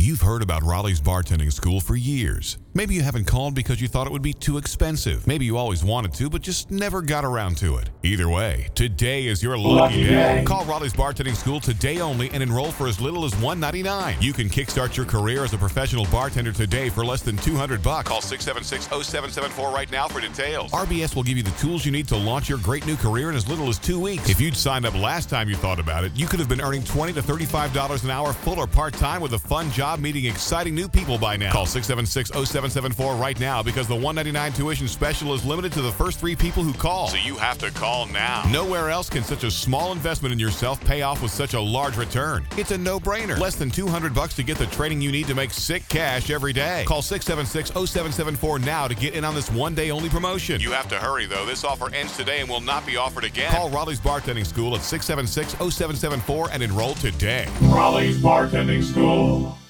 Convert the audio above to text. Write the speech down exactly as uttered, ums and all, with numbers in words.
You've heard about Raleigh's Bartending School for years. Maybe you haven't called because you thought it would be too expensive. Maybe you always wanted to, but just never got around to it. Either way, today is your lucky day. Call Raleigh's Bartending School today only and enroll for as little as one dollar and ninety-nine cents. You can kickstart your career as a professional bartender today for less than two hundred bucks. Call six seven six, oh seven seven four right now for details. R B S will give you the tools you need to launch your great new career in as little as two weeks. If you'd signed up last time you thought about it, you could have been earning twenty to thirty-five dollars an hour full or part-time with a fun job meeting exciting new people by now. Call six seven six, oh seven seven four right now because the one dollar and ninety-nine cents tuition special is limited to the first three people who call. So you have to call now. Nowhere else can such a small investment in yourself pay off with such a large return. It's a no-brainer. Less than two hundred bucks to get the training you need to make sick cash every day. Call six seven six, oh seven seven four now to get in on this one-day only promotion. You have to hurry, though. This offer ends today and will not be offered again. Call Raleigh's Bartending School at six seven six, oh seven seven four and enroll today. Raleigh's Bartending School.